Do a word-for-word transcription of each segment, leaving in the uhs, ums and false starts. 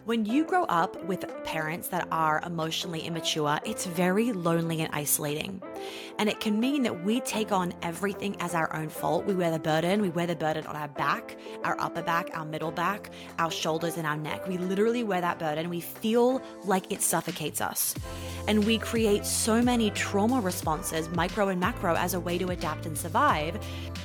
When you grow up with parents that are emotionally immature, it's very lonely and isolating. And it can mean that we take on everything as our own fault. We wear the burden. We wear the burden on our back, our upper back, our middle back, our shoulders, and our neck. We literally wear that burden. We feel like it suffocates us. And we create so many trauma responses, micro and macro, as a way to adapt and survive.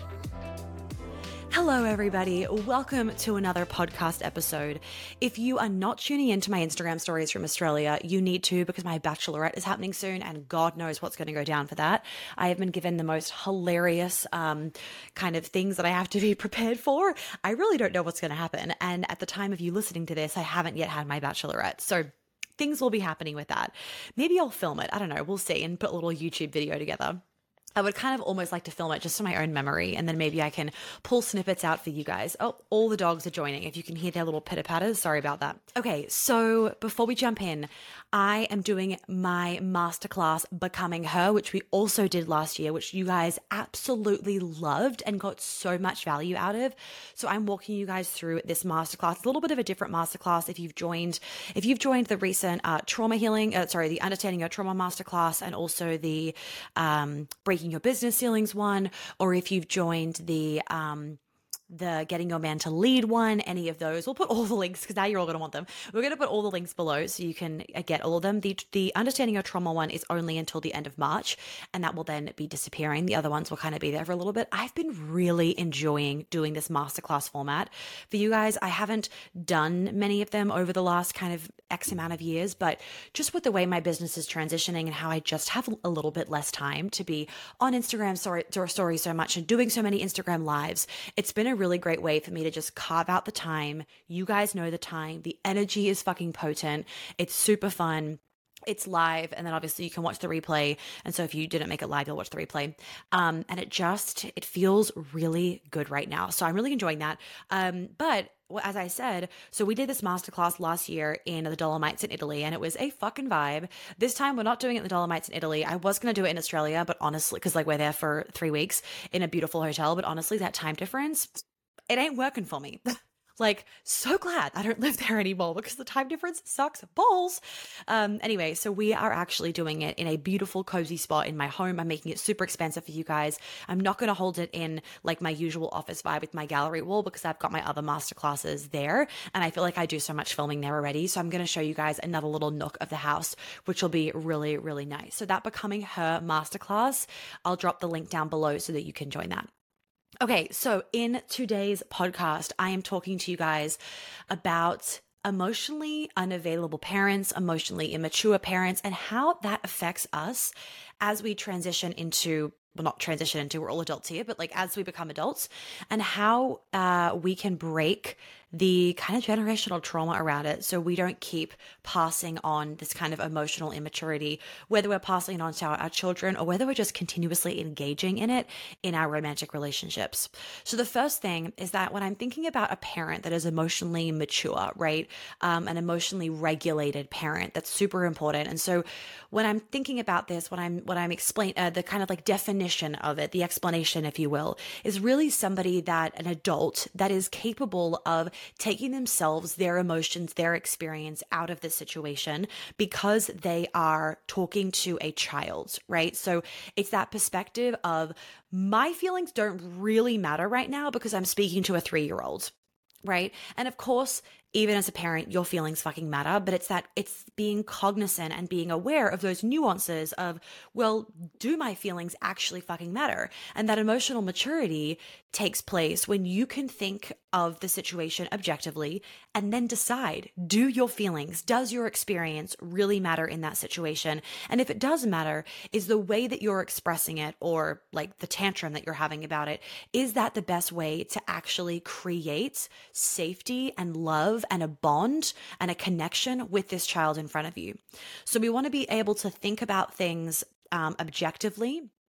Hello, everybody. Welcome to another podcast episode. If you are not tuning into my Instagram stories from Australia, you need to, because my bachelorette is happening soon and God knows what's going to go down for that. I have been given the most hilarious um, kind of things that I have to be prepared for. I really don't know what's going to happen. And at the time of you listening to this, I haven't yet had my bachelorette. So things will be happening with that. Maybe I'll film it. I don't know. We'll see and put a little YouTube video together. I would kind of almost like to film it just for my own memory, and then maybe I can pull snippets out for you guys. Oh, all the dogs are joining. If you can hear their little pitter-patters, sorry about that. Okay, so before we jump in, I am doing my masterclass, Becoming Her, which we also did last year, which you guys absolutely loved and got so much value out of. So I'm walking you guys through this masterclass. It's a little bit of a different masterclass if you've joined, if you've joined the recent uh, trauma healing, uh, sorry, the Understanding Your Trauma masterclass, and also the um, Breaking Your Business Ceilings one, or if you've joined the um the Getting Your Man to Lead one, any of those. We'll put all the links because now you're all going to want them. We're going to put all the links below so you can get all of them. The the Understanding Your Trauma one is only until the end of March, and that will then be disappearing. The other ones will kind of be there for a little bit. I've been really enjoying doing this masterclass format. For you guys, I haven't done many of them over the last kind of X amount of years, but just with the way my business is transitioning and how I just have a little bit less time to be on Instagram story, story so much and doing so many Instagram lives, it's been a really great way for me to just carve out the time. You guys know the time. The energy is fucking potent. It's super fun. It's live, and then obviously you can watch the replay. And so if you didn't make it live, you'll watch the replay. Um, and it just, it feels really good right now. So I'm really enjoying that. Um, but well, as I said, so we did this masterclass last year in the Dolomites in Italy, and it was a fucking vibe. This time we're not doing it in the Dolomites in Italy. I was going to do it in Australia, but honestly, because like we're there for three weeks in a beautiful hotel, but honestly, that time difference, it ain't working for me. Like, so glad I don't live there anymore because the time difference sucks balls. Um, anyway, so we are actually doing it in a beautiful, cozy spot in my home. I'm making it super expensive for you guys. I'm not going to hold it in like my usual office vibe with my gallery wall because I've got my other masterclasses there. And I feel like I do so much filming there already. So I'm going to show you guys another little nook of the house, which will be really, really nice. So that Becoming Her masterclass, I'll drop the link down below so that you can join that. Okay, so in today's podcast, I am talking to you guys about emotionally unavailable parents, emotionally immature parents, and how that affects us as we transition into, well, not transition into, we're all adults here, but like as we become adults, and how uh, we can break the kind of generational trauma around it so we don't keep passing on this kind of emotional immaturity, whether we're passing it on to our, our children or whether we're just continuously engaging in it in our romantic relationships. So the first thing is that when I'm thinking about a parent that is emotionally mature, right, um, an emotionally regulated parent, that's super important. And so when I'm thinking about this, what I'm what I'm explaining, uh, the kind of like definition of it, the explanation, if you will, is really somebody that, an adult that is capable of taking themselves, their emotions, their experience out of the situation because they are talking to a child, right? So it's that perspective of my feelings don't really matter right now because I'm speaking to a three-year-old, right? And of course, even as a parent, your feelings fucking matter, but it's that it's being cognizant and being aware of those nuances of, well, do my feelings actually fucking matter? And that emotional maturity takes place when you can think of the situation objectively and then decide, do your feelings, does your experience really matter in that situation? And if it does matter, is the way that you're expressing it, or like the tantrum that you're having about it, is that the best way to actually create safety and love and a bond and a connection with this child in front of you? So we want to be able to think about things um, objectively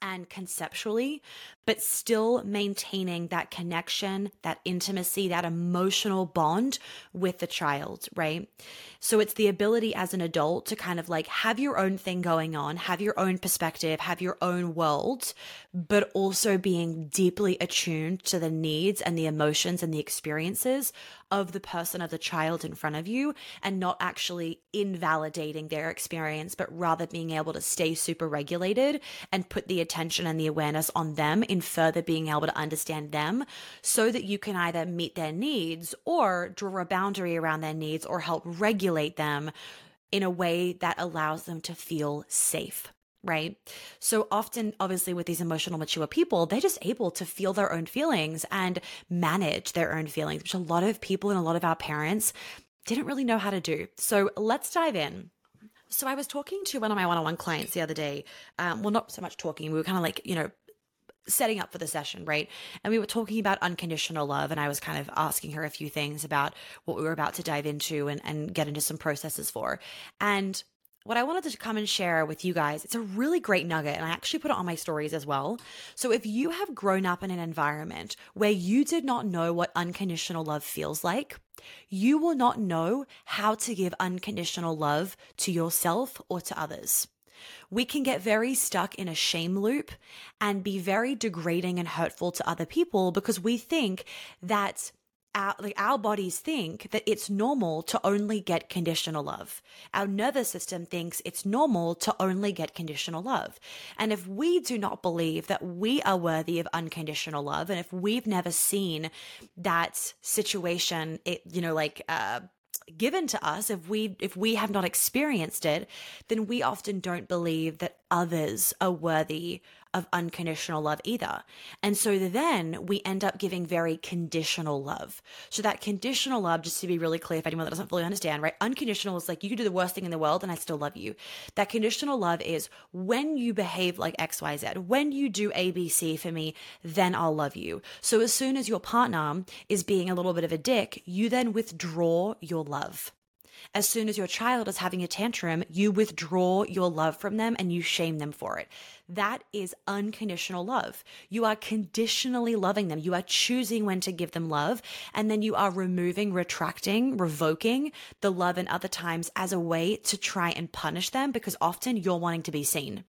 and conceptually, but still maintaining that connection, that intimacy, that emotional bond with the child, right? So it's the ability as an adult to kind of like have your own thing going on, have your own perspective, have your own world, but also being deeply attuned to the needs and the emotions and the experiences of the person, of the child in front of you, and not actually invalidating their experience, but rather being able to stay super regulated and put the attention and the awareness on them in further being able to understand them so that you can either meet their needs or draw a boundary around their needs or help regulate them in a way that allows them to feel safe. Right? So often, obviously, with these emotional mature people, they're just able to feel their own feelings and manage their own feelings, which a lot of people and a lot of our parents didn't really know how to do. So let's dive in. So I was talking to one of my one-on-one clients the other day. Um, well, not so much talking. We were kind of like, you know, setting up for the session, right? And we were talking about unconditional love, and I was kind of asking her a few things about what we were about to dive into and, and get into some processes for. And what I wanted to come and share with you guys, it's a really great nugget, and I actually put it on my stories as well. So if you have grown up in an environment where you did not know what unconditional love feels like, you will not know how to give unconditional love to yourself or to others. We can get very stuck in a shame loop and be very degrading and hurtful to other people because we think that Our, like our bodies think that it's normal to only get conditional love. Our nervous system thinks it's normal to only get conditional love. And if we do not believe that we are worthy of unconditional love, and if we've never seen that situation, it, you know, like, uh, given to us, if we if we have not experienced it, then we often don't believe that others are worthy of unconditional love either. And so then we end up giving very conditional love. So that conditional love, just to be really clear for anyone that doesn't fully understand, right? Unconditional is like you can do the worst thing in the world and I still love you. That conditional love is when you behave like X Y Z, when you do A B C for me, then I'll love you. So as soon as your partner is being a little bit of a dick, you then withdraw your love. As soon as your child is having a tantrum, you withdraw your love from them and you shame them for it. That is unconditional love. You are conditionally loving them. You are choosing when to give them love, and then you are removing, retracting, revoking the love in other times as a way to try and punish them because often you're wanting to be seen.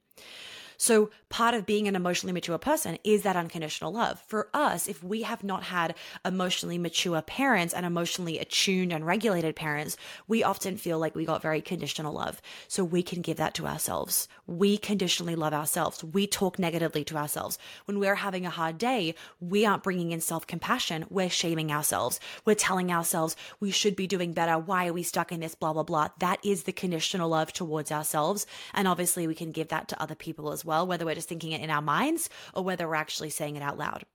So part of being an emotionally mature person is that unconditional love. For us, if we have not had emotionally mature parents and emotionally attuned and regulated parents, we often feel like we got very conditional love. So we can give that to ourselves. We conditionally love ourselves. We talk negatively to ourselves. When we're having a hard day, we aren't bringing in self-compassion. We're shaming ourselves. We're telling ourselves we should be doing better. Why are we stuck in this? Blah, blah, blah. That is the conditional love towards ourselves. And obviously we can give that to other people as well. Well, whether we're just thinking it in our minds or whether we're actually saying it out loud.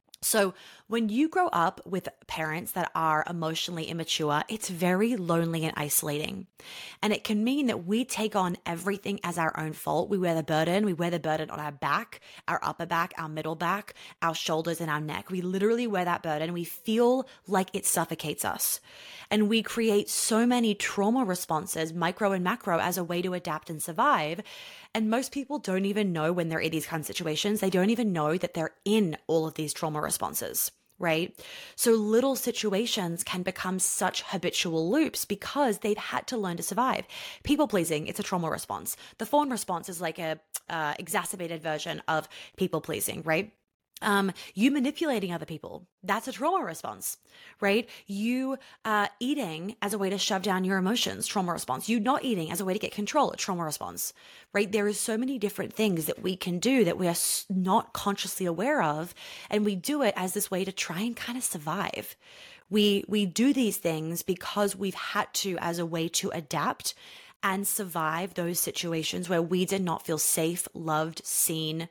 So when you grow up with parents that are emotionally immature, it's very lonely and isolating. And it can mean that we take on everything as our own fault. We wear the burden. We wear the burden on our back, our upper back, our middle back, our shoulders, and our neck. We literally wear that burden. We feel like it suffocates us. And we create so many trauma responses, micro and macro, as a way to adapt and survive. And most people don't even know when they're in these kinds of situations. They don't even know that they're in all of these trauma responses, right? So little situations can become such habitual loops because they've had to learn to survive. People pleasing, it's a trauma response. The fawn response is like a uh, exacerbated version of people pleasing, right? Um, you manipulating other people, that's a trauma response, right? You uh, eating as a way to shove down your emotions, trauma response. You not eating as a way to get control, a trauma response, right? There is so many different things that we can do that we are not consciously aware of, and we do it as this way to try and kind of survive. We we do these things because we've had to as a way to adapt and survive those situations where we did not feel safe, loved, seen,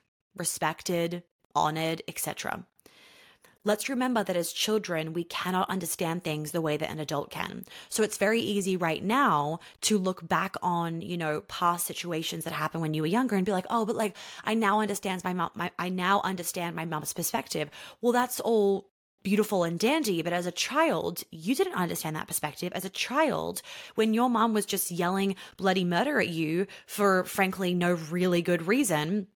respected, honored, et cetera. Let's remember that as children, we cannot understand things the way that an adult can. So it's very easy right now to look back on, you know, past situations that happened when you were younger and be like, oh, but like, I now understand my mom, my, I now understand my mom's perspective. Well, that's all beautiful and dandy, but as a child, you didn't understand that perspective. As a child, when your mom was just yelling bloody murder at you for, frankly, no really good reason,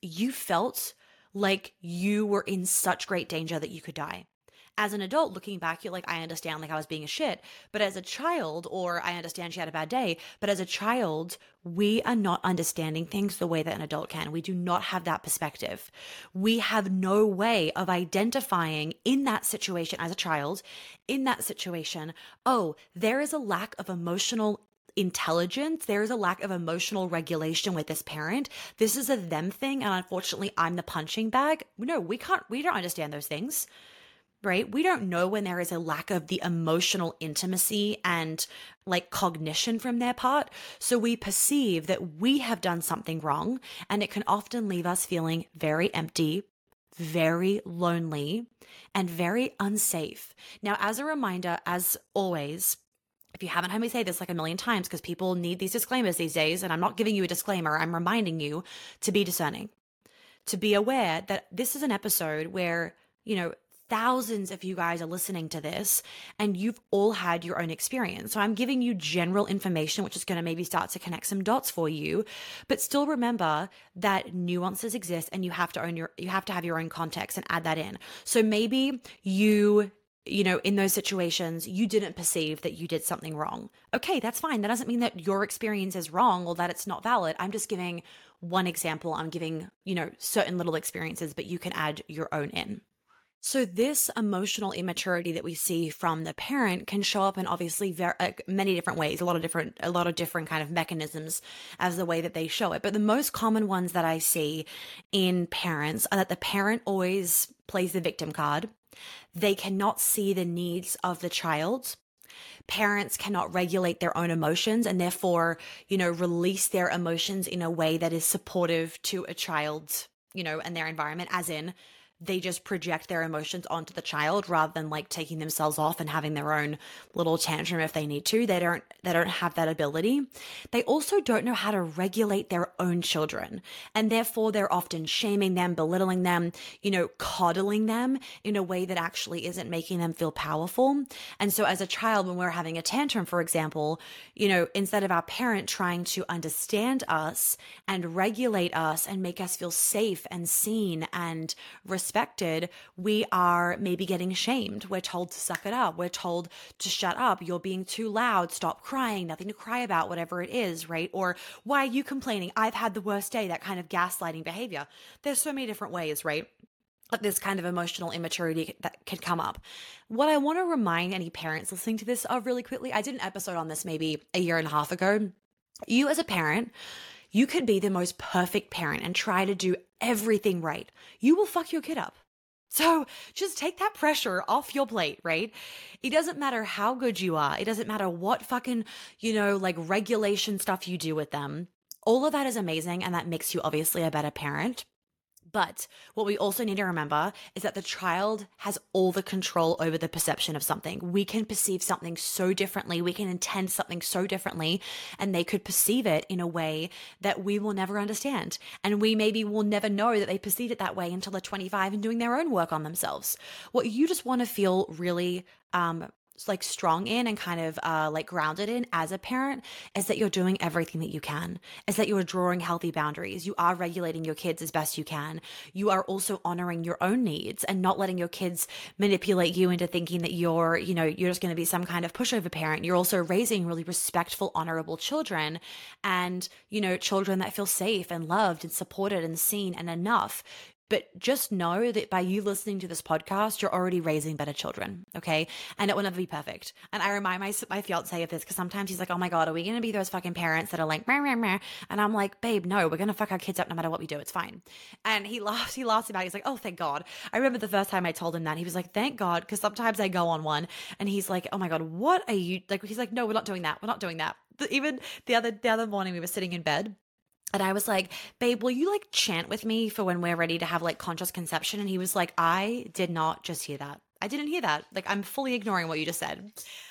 you felt like you were in such great danger that you could die. As an adult looking back, you're like, I understand, like I was being a shit. But as a child, or I understand she had a bad day, but as a child, we are not understanding things the way that an adult can. We do not have that perspective. We have no way of identifying in that situation as a child, in that situation, oh, there is a lack of emotional intelligence. There is a lack of emotional regulation with this parent. This is a them thing. And unfortunately, I'm the punching bag. No, we can't, we don't understand those things. Right? We don't know when there is a lack of the emotional intimacy and like cognition from their part. So we perceive that we have done something wrong, and it can often leave us feeling very empty, very lonely, and very unsafe. Now, as a reminder, as always, if you haven't heard me say this like a million times, because people need these disclaimers these days, and I'm not giving you a disclaimer, I'm reminding you to be discerning, to be aware that this is an episode where, you know, thousands of you guys are listening to this and you've all had your own experience. So I'm giving you general information, which is going to maybe start to connect some dots for you, but still remember that nuances exist and you have to own your, you have to have your own context and add that in. So maybe you, you know, in those situations, you didn't perceive that you did something wrong. Okay, that's fine. That doesn't mean that your experience is wrong or that it's not valid. I'm just giving one example. I'm giving, you know, certain little experiences, but you can add your own in. So this emotional immaturity that we see from the parent can show up in obviously very, uh, many different ways, a lot of different, a lot of different kind of mechanisms as the way that they show it. But the most common ones that I see in parents are that the parent always plays the victim card. They cannot see the needs of the child. Parents cannot regulate their own emotions and therefore, you know, release their emotions in a way that is supportive to a child, you know, and their environment, as in, they just project their emotions onto the child rather than like taking themselves off and having their own little tantrum if they need to. They don't, they don't have that ability. They also don't know how to regulate their own children. And therefore they're often shaming them, belittling them, you know, coddling them in a way that actually isn't making them feel powerful. And so as a child, when we're having a tantrum, for example, you know, instead of our parent trying to understand us and regulate us and make us feel safe and seen and respected, Respected, we are maybe getting shamed. We're told to suck it up. We're told to shut up. You're being too loud. Stop crying. Nothing to cry about, whatever it is, right? Or why are you complaining? I've had the worst day. That kind of gaslighting behavior. There's so many different ways, right? This kind of emotional immaturity that can come up. What I want to remind any parents listening to this of really quickly, I did an episode on this maybe a year and a half ago. You as a parent, you could be the most perfect parent and try to do everything right. You will fuck your kid up. So just take that pressure off your plate, right? It doesn't matter how good you are. It doesn't matter what fucking, you know, like regulation stuff you do with them. All of that is amazing and that makes you obviously a better parent. But what we also need to remember is that the child has all the control over the perception of something. We can perceive something so differently. We can intend something so differently, and they could perceive it in a way that we will never understand. And we maybe will never know that they perceived it that way until they're twenty-five and doing their own work on themselves. What you just want to feel really, um, like strong in and kind of uh, like grounded in as a parent is that you're doing everything that you can, is that you are drawing healthy boundaries. You are regulating your kids as best you can. You are also honoring your own needs and not letting your kids manipulate you into thinking that you're, you know, you're just going to be some kind of pushover parent. You're also raising really respectful, honorable children and, you know, children that feel safe and loved and supported and seen and enough. But just know that by you listening to this podcast, you're already raising better children, okay? And it will never be perfect. And I remind my my fiance of this because sometimes he's like, oh my God, are we going to be those fucking parents that are like, meh, meh, meh? And I'm like, babe, no, we're going to fuck our kids up no matter what we do. It's fine. And he laughs, he laughs about it. He's like, oh, thank God. I remember the first time I told him that, he was like, thank God, because sometimes I go on one and he's like, oh my God, what are you, like, he's like, no, we're not doing that. We're not doing that. But even the other, the other morning we were sitting in bed, and I was like, babe, will you like chant with me for when we're ready to have like conscious conception? And he was like, I did not just hear that. I didn't hear that. Like, I'm fully ignoring what you just said.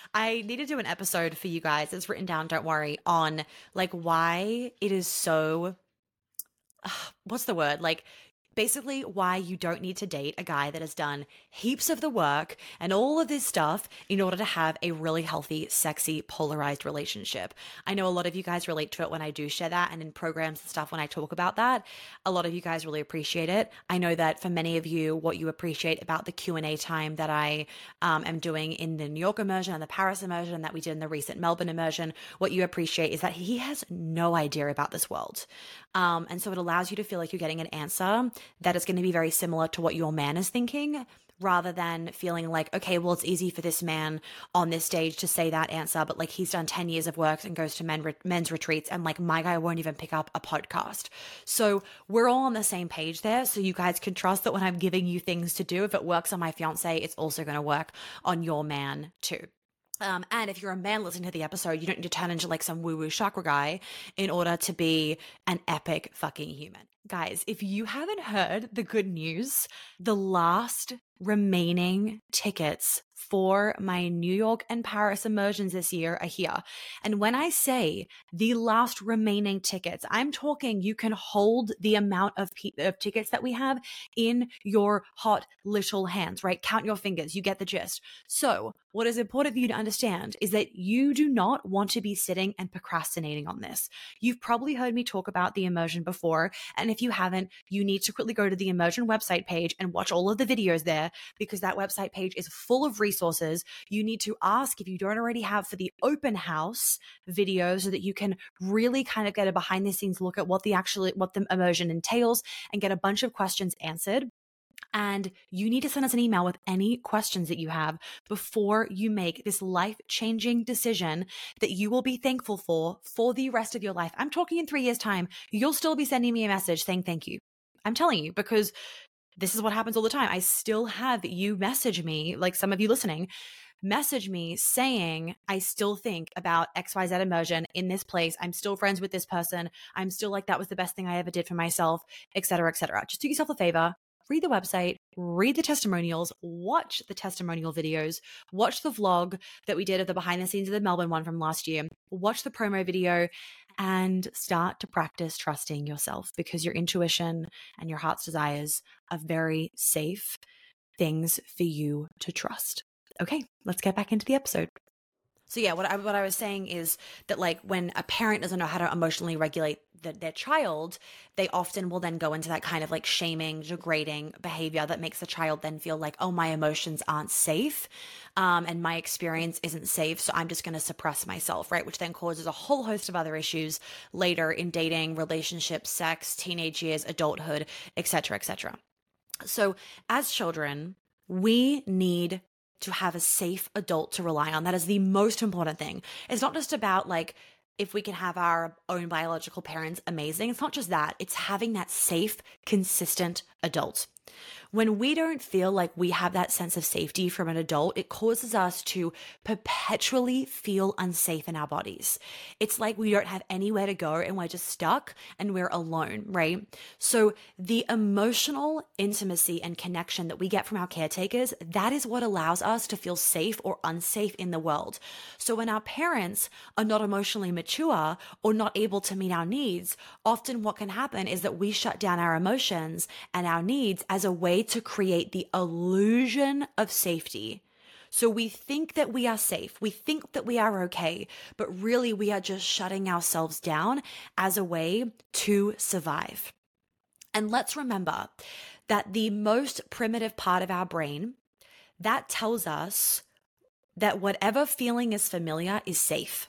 I need to do an episode for you guys. It's written down, don't worry, on like why it is so, uh, what's the word? Like, basically why you don't need to date a guy that has done heaps of the work and all of this stuff in order to have a really healthy, sexy, polarized relationship. I know a lot of you guys relate to it when I do share that, and in programs and stuff when I talk about that. A lot of you guys really appreciate it. I know that for many of you, what you appreciate about the Q and A time that I um, am doing in the New York immersion and the Paris immersion and that we did in the recent Melbourne immersion, what you appreciate is that he has no idea about this world. Um, and so it allows you to feel like you're getting an answer that is going to be very similar to what your man is thinking, rather than feeling like, okay, well, it's easy for this man on this stage to say that answer, but like he's done ten years of work and goes to men re- men's retreats, and like my guy won't even pick up a podcast. So we're all on the same page there. So you guys can trust that when I'm giving you things to do, if it works on my fiance, it's also going to work on your man too. Um, and if you're a man listening to the episode, you don't need to turn into like some woo-woo chakra guy in order to be an epic fucking human. Guys, if you haven't heard the good news, the last remaining tickets for my New York and Paris immersions this year are here. And when I say the last remaining tickets, I'm talking you can hold the amount of, pe- of tickets that we have in your hot little hands, right? Count your fingers. You get the gist. So what is important for you to understand is that you do not want to be sitting and procrastinating on this. You've probably heard me talk about the immersion before. And if you haven't, you need to quickly go to the immersion website page and watch all of the videos there, because that website page is full of resources. You need to ask if you don't already have for the open house video, so that you can really kind of get a behind the scenes look at what the actually, what the immersion entails and get a bunch of questions answered. And you need to send us an email with any questions that you have before you make this life-changing decision that you will be thankful for for the rest of your life. I'm talking in three years' time, you'll still be sending me a message saying thank you. I'm telling you, because this is what happens all the time. I still have you message me, like some of you listening, message me saying, I still think about X Y Z immersion in this place. I'm still friends with this person. I'm still like, that was the best thing I ever did for myself, et cetera, et cetera. Just do yourself a favor. Read the website, read the testimonials, watch the testimonial videos, watch the vlog that we did of the behind the scenes of the Melbourne one from last year, watch the promo video, and start to practice trusting yourself, because your intuition and your heart's desires are very safe things for you to trust. Okay, let's get back into the episode. So yeah, what I, what I was saying is that like when a parent doesn't know how to emotionally regulate the, their child, they often will then go into that kind of like shaming, degrading behavior that makes the child then feel like, oh, my emotions aren't safe, um, and my experience isn't safe, so I'm just going to suppress myself, right? Which then causes a whole host of other issues later in dating, relationships, sex, teenage years, adulthood, et cetera, et cetera. So as children, we need to have a safe adult to rely on. That is the most important thing. It's not just about like, if we can have our own biological parents, amazing. It's not just that. It's having that safe, consistent adult. When we don't feel like we have that sense of safety from an adult, it causes us to perpetually feel unsafe in our bodies. It's like we don't have anywhere to go and we're just stuck and we're alone, right? So the emotional intimacy and connection that we get from our caretakers, that is what allows us to feel safe or unsafe in the world. So when our parents are not emotionally mature or not able to meet our needs, often what can happen is that we shut down our emotions and our needs as a way to create the illusion of safety. So we think that we are safe. We think that we are okay, but really we are just shutting ourselves down as a way to survive. And let's remember that the most primitive part of our brain, that tells us that whatever feeling is familiar is safe.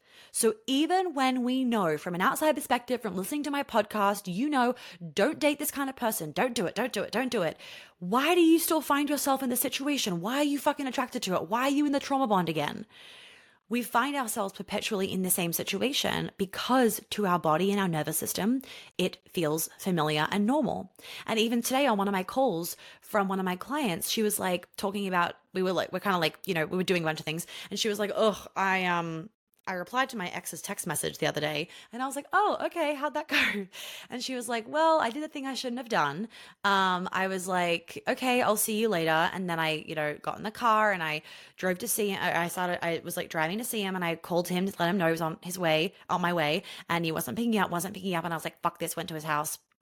So even when we know from an outside perspective, from listening to my podcast, you know, don't date this kind of person. Don't do it. Don't do it. Don't do it. Why do you still find yourself in this situation? Why are you fucking attracted to it? Why are you in the trauma bond again? We find ourselves perpetually in the same situation because to our body and our nervous system, it feels familiar and normal. And even today on one of my calls from one of my clients, she was like talking about, we were like, we're kind of like, you know, we were doing a bunch of things. And she was like, oh, I, um, I replied to my ex's text message the other day and I was like, oh, okay, how'd that go? And she was like, well, I did the thing I shouldn't have done. Um, I was like, okay, I'll see you later. And then I, you know, got in the car and I drove to see him. I started, I was like driving to see him and I called him to let him know he was on his way, on my way. And he wasn't picking up, wasn't picking up. And I was like, fuck this, went to his house.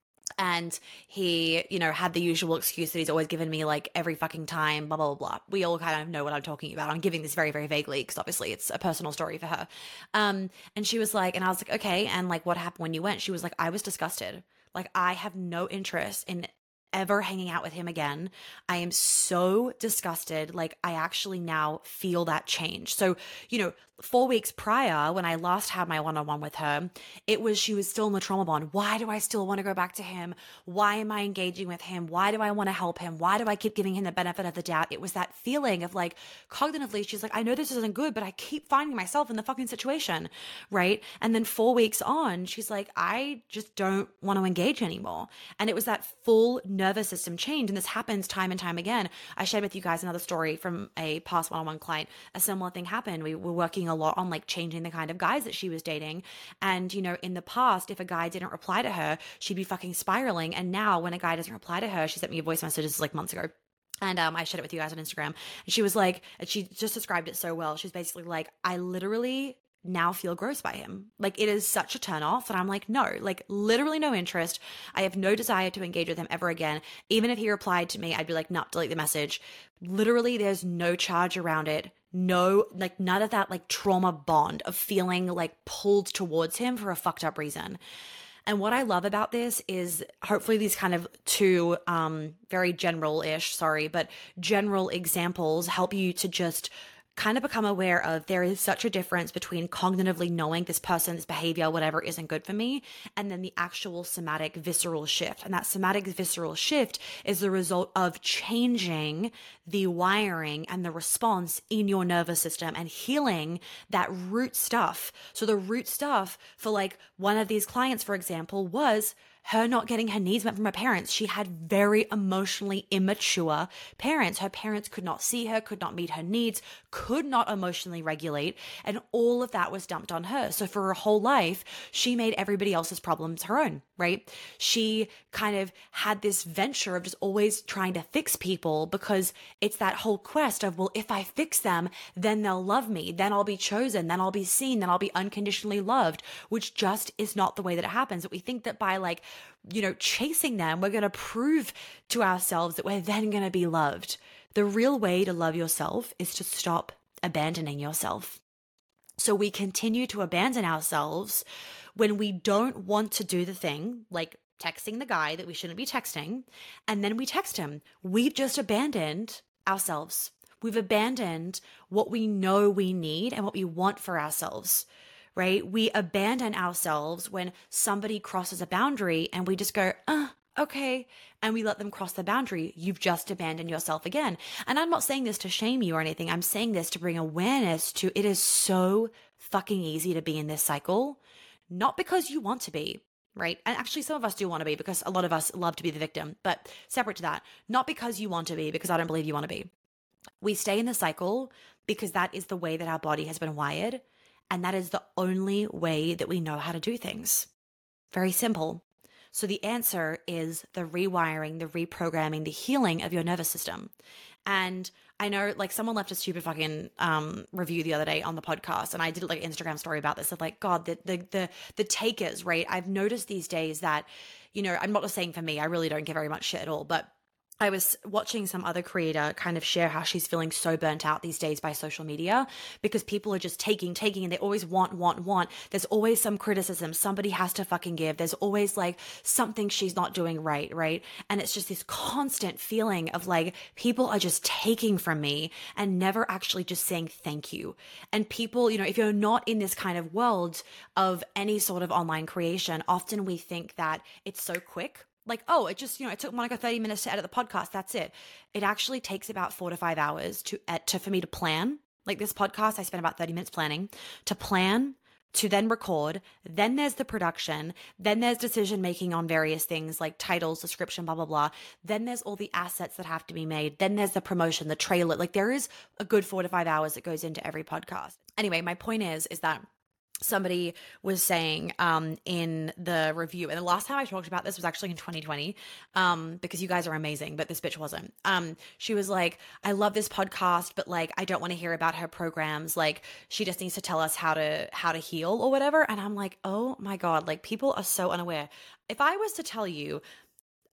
And he, you know, had the usual excuse that he's always given me like every fucking time, blah, blah, blah, blah. We all kind of know what I'm talking about. I'm giving this very, very vaguely because obviously it's a personal story for her. Um, and she was like, and I was like, okay. And like, what happened when you went? She was like, I was disgusted. Like, I have no interest in ever hanging out with him again. I am so disgusted. Like, I actually now feel that change. So, you know, four weeks prior, when I last had my one-on-one with her, it was, she was still in the trauma bond. Why do I still want to go back to him? Why am I engaging with him? Why do I want to help him? Why do I keep giving him the benefit of the doubt? It was that feeling of like, cognitively, she's like, I know this isn't good, but I keep finding myself in the fucking situation, right? And then four weeks on, she's like, I just don't want to engage anymore. And it was that full nervous system change. And this happens time and time again. I shared with you guys another story from a past one-on-one client. A similar thing happened. We were working a lot on like changing the kind of guys that she was dating. And, you know, in the past, if a guy didn't reply to her, she'd be fucking spiraling. And now when a guy doesn't reply to her, she sent me a voice message, this is like months ago. And um, I shared it with you guys on Instagram. And she was like, and she just described it so well. She was basically like, I literally now feel gross by him. Like, it is such a turn off that I'm like, no, like literally no interest. I have no desire to engage with him ever again. Even if he replied to me, I'd be like, no, delete the message. Literally, there's no charge around it. No, like none of that like trauma bond of feeling like pulled towards him for a fucked up reason. And what I love about this is hopefully these kind of two um, very general-ish, sorry, but general examples help you to just kind of become aware of there is such a difference between cognitively knowing this person's behavior, whatever, isn't good for me, and then the actual somatic visceral shift. And that somatic visceral shift is the result of changing the wiring and the response in your nervous system and healing that root stuff. So the root stuff for like one of these clients, for example, was her not getting her needs met from her parents. She had very emotionally immature parents. Her parents could not see her, could not meet her needs, could not emotionally regulate, and all of that was dumped on her. So for her whole life, she made everybody else's problems her own, right? She kind of had this venture of just always trying to fix people because it's that whole quest of, well, if I fix them, then they'll love me, then I'll be chosen, then I'll be seen, then I'll be unconditionally loved, which just is not the way that it happens. We think that by like, you know, chasing them, we're going to prove to ourselves that we're then going to be loved. The real way to love yourself is to stop abandoning yourself. So we continue to abandon ourselves when we don't want to do the thing, like texting the guy that we shouldn't be texting, and then we text him. We've just abandoned ourselves. We've abandoned what we know we need and what we want for ourselves. Right? We abandon ourselves when somebody crosses a boundary and we just go, uh, okay. And we let them cross the boundary. You've just abandoned yourself again. And I'm not saying this to shame you or anything. I'm saying this to bring awareness to it is so fucking easy to be in this cycle, not because you want to be, right? And actually some of us do want to be because a lot of us love to be the victim, but separate to that, not because you want to be, because I don't believe you want to be. We stay in the cycle because that is the way that our body has been wired. And that is the only way that we know how to do things. Very simple. So the answer is the rewiring, the reprogramming, the healing of your nervous system. And I know like someone left a stupid fucking um, review the other day on the podcast, and I did like an Instagram story about this of like, God, the, the, the, the takers, right? I've noticed these days that, you know, I'm not just saying for me, I really don't give very much shit at all, but I was watching some other creator kind of share how she's feeling so burnt out these days by social media because people are just taking, taking, and they always want, want, want. There's always some criticism. Somebody has to fucking give. There's always like something she's not doing right, right? And it's just this constant feeling of like people are just taking from me and never actually just saying thank you. And people, you know, if you're not in this kind of world of any sort of online creation, often we think that it's so quick. Like, oh, it just, you know, it took Monica thirty minutes to edit the podcast. That's it. It actually takes about four to five hours to, to for me to plan. Like this podcast, I spent about thirty minutes planning, to plan, to then record. Then there's the production. Then there's decision making on various things like titles, description, blah, blah, blah. Then there's all the assets that have to be made. Then there's the promotion, the trailer. Like there is a good four to five hours that goes into every podcast. Anyway, my point is, is that somebody was saying um, in the review, and the last time I talked about this was actually in twenty twenty, um, because you guys are amazing, but this bitch wasn't. Um, she was like, I love this podcast, but like, I don't want to hear about her programs. Like she just needs to tell us how to, how to heal or whatever. And I'm like, oh my God, like people are so unaware. If I was to tell you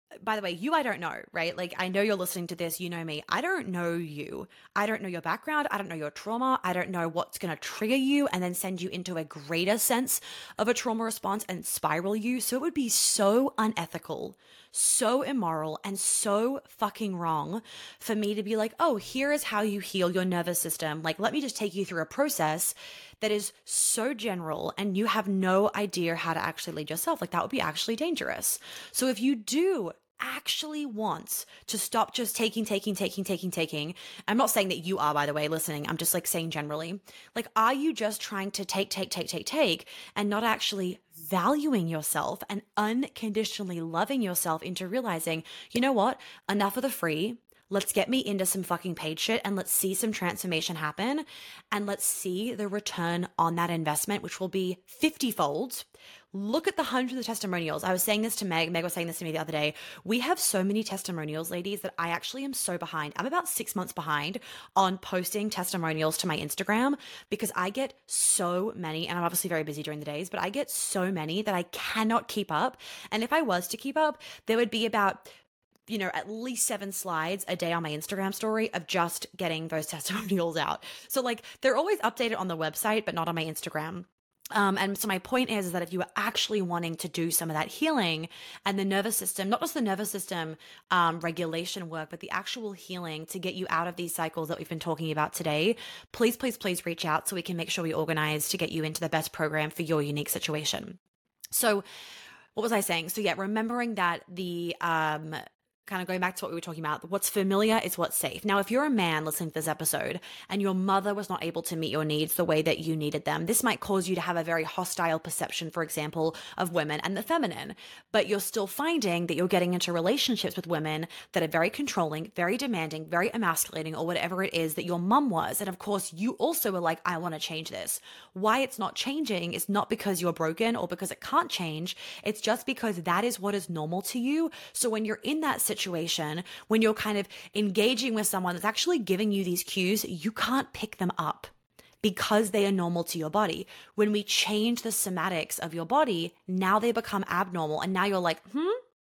by the way, you, I don't know, right? Like, I know you're listening to this, you know me. I don't know you. I don't know your background. I don't know your trauma. I don't know what's going to trigger you and then send you into a greater sense of a trauma response and spiral you. So it would be so unethical, so immoral, and so fucking wrong for me to be like, oh, here is how you heal your nervous system. Like, let me just take you through a process that is so general and you have no idea how to actually lead yourself. Like, that would be actually dangerous. So if you do actually want to stop just taking, taking, taking, taking, taking, I'm not saying that you are, by the way, listening. I'm just like saying generally, like, are you just trying to take, take, take, take, take, and not actually valuing yourself and unconditionally loving yourself into realizing, you know what, enough of the free. Let's get me into some fucking paid shit and let's see some transformation happen. And let's see the return on that investment, which will be fifty fold. Look at the hundreds of testimonials. I was saying this to Meg. Meg was saying this to me the other day. We have so many testimonials, ladies, that I actually am so behind. I'm about six months behind on posting testimonials to my Instagram because I get so many, and I'm obviously very busy during the days, but I get so many that I cannot keep up. And if I was to keep up, there would be about you know, at least seven slides a day on my Instagram story of just getting those testimonials out. So like they're always updated on the website, but not on my Instagram. Um, and so my point is, is that if you are actually wanting to do some of that healing and the nervous system, not just the nervous system um, regulation work, but the actual healing to get you out of these cycles that we've been talking about today, please, please, please reach out so we can make sure we organize to get you into the best program for your unique situation. So what was I saying? So yeah, remembering that the, um, kind of going back to what we were talking about, what's familiar is what's safe. Now, if you're a man listening to this episode and your mother was not able to meet your needs the way that you needed them, this might cause you to have a very hostile perception, for example, of women and the feminine. But you're still finding that you're getting into relationships with women that are very controlling, very demanding, very emasculating, or whatever it is that your mum was. And of course, you also were like, I want to change this. Why it's not changing is not because you're broken or because it can't change. It's just because that is what is normal to you. So when you're in that situation, situation, when you're kind of engaging with someone that's actually giving you these cues, you can't pick them up because they are normal to your body. When we change the somatics of your body, now they become abnormal. And now you're like, hmm?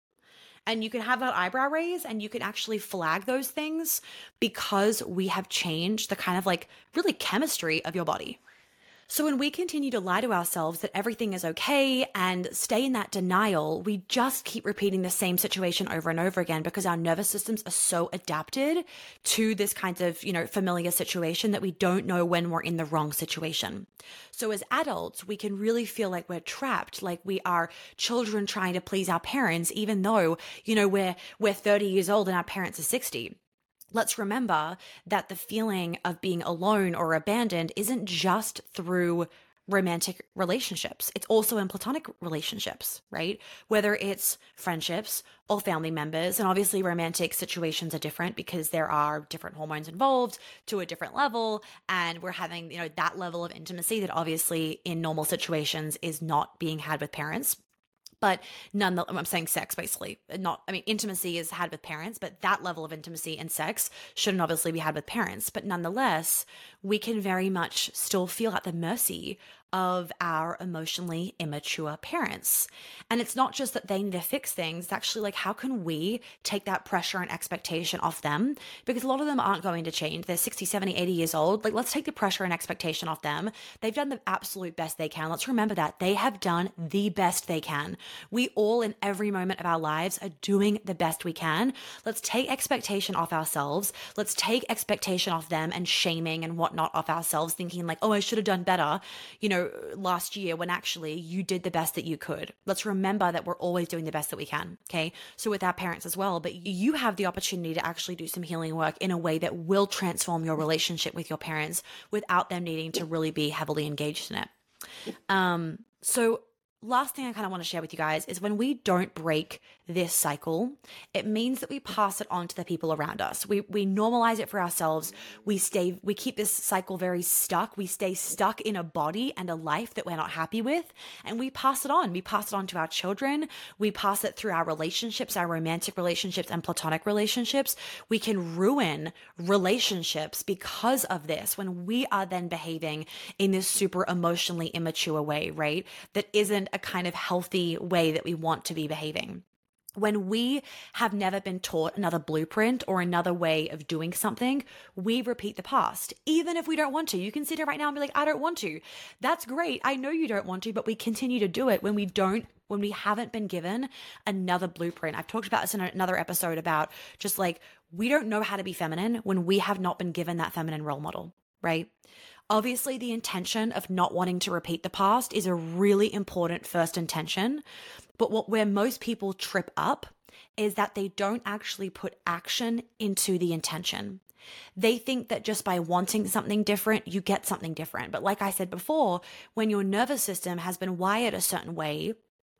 And you can have that eyebrow raise and you can actually flag those things because we have changed the kind of like really chemistry of your body. So when we continue to lie to ourselves that everything is okay and stay in that denial, we just keep repeating the same situation over and over again because our nervous systems are so adapted to this kind of, you know, familiar situation that we don't know when we're in the wrong situation. So as adults, we can really feel like we're trapped, like we are children trying to please our parents, even though, you know, we're, we're thirty years old and our parents are sixty. Let's remember that the feeling of being alone or abandoned isn't just through romantic relationships. It's also in platonic relationships, right? Whether it's friendships or family members. And obviously romantic situations are different because there are different hormones involved to a different level. And we're having, you know, that level of intimacy that obviously in normal situations is not being had with parents. But none, I'm saying sex basically, not, I mean, intimacy is had with parents, but that level of intimacy and sex shouldn't obviously be had with parents. But nonetheless, we can very much still feel at the mercy of our emotionally immature parents. And it's not just that they need to fix things. It's actually like, how can we take that pressure and expectation off them? Because a lot of them aren't going to change. They're sixty, seventy, eighty years old. Like, let's take the pressure and expectation off them. They've done the absolute best they can. Let's remember that they have done the best they can. We all in every moment of our lives are doing the best we can. Let's take expectation off ourselves. Let's take expectation off them and shaming and whatnot off ourselves, thinking like, oh, I should have done better, you know, last year, when actually you did the best that you could. Let's remember that we're always doing the best that we can. Okay. So with our parents as well, but you have the opportunity to actually do some healing work in a way that will transform your relationship with your parents without them needing to really be heavily engaged in it. Um, so last thing I kind of want to share with you guys is when we don't break this cycle, it means that we pass it on to the people around us. We we normalize it for ourselves. We stay, we keep this cycle very stuck. We stay stuck in a body and a life that we're not happy with, and we pass it on. We pass it on to our children. We pass it through our relationships, our romantic relationships and platonic relationships. We can ruin relationships because of this when we are then behaving in this super emotionally immature way, right? That isn't a kind of healthy way that we want to be behaving. When we have never been taught another blueprint or another way of doing something, we repeat the past, even if we don't want to. You can sit here right now and be like, I don't want to. That's great. I know you don't want to, but we continue to do it when we don't, when we haven't been given another blueprint. I've talked about this in another episode about just like, we don't know how to be feminine when we have not been given that feminine role model, right? Obviously, the intention of not wanting to repeat the past is a really important first intention. But what where most people trip up is that they don't actually put action into the intention. They think that just by wanting something different, you get something different. But like I said before, when your nervous system has been wired a certain way,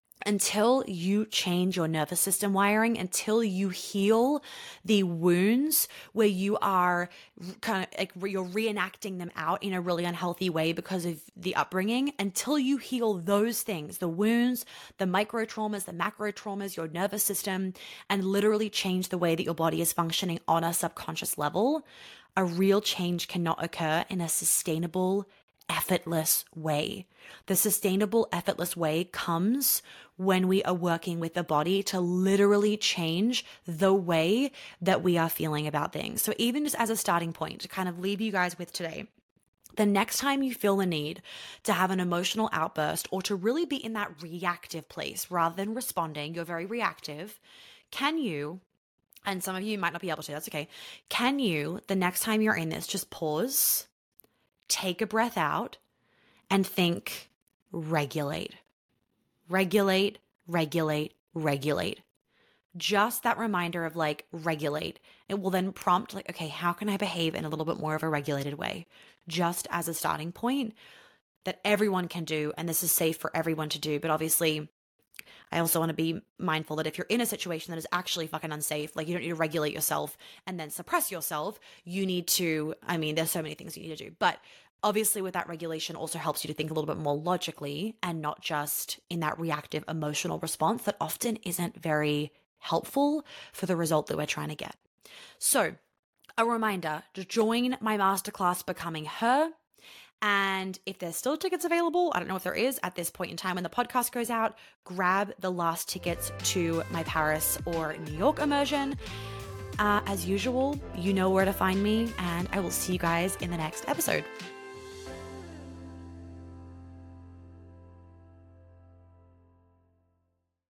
until you change your nervous system wiring, until you heal the wounds where you are kind of like you're reenacting them out in a really unhealthy way because of the upbringing, until you heal those things, the wounds, the micro traumas, the macro traumas, your nervous system, and literally change the way that your body is functioning on a subconscious level, a real change cannot occur in a sustainable, effortless way. The sustainable, effortless way comes when we are working with the body to literally change the way that we are feeling about things. So even just as a starting point to kind of leave you guys with today, the next time you feel the need to have an emotional outburst or to really be in that reactive place rather than responding, you're very reactive, can you, and some of you might not be able to, that's okay, can you, the next time you're in this, just pause, take a breath out, and think, regulate, regulate, regulate, regulate. Just that reminder of like, regulate. It will then prompt like, okay, how can I behave in a little bit more of a regulated way? Just as a starting point that everyone can do. And this is safe for everyone to do. But obviously, I also want to be mindful that if you're in a situation that is actually fucking unsafe, like you don't need to regulate yourself and then suppress yourself. You need to, I mean, there's so many things you need to do. But obviously with that regulation also helps you to think a little bit more logically and not just in that reactive emotional response that often isn't very helpful for the result that we're trying to get. So a reminder to join my masterclass, Becoming Her. And if there's still tickets available, I don't know if there is at this point in time when the podcast goes out, grab the last tickets to my Paris or New York immersion. Uh, as usual, you know where to find me, and I will see you guys in the next episode.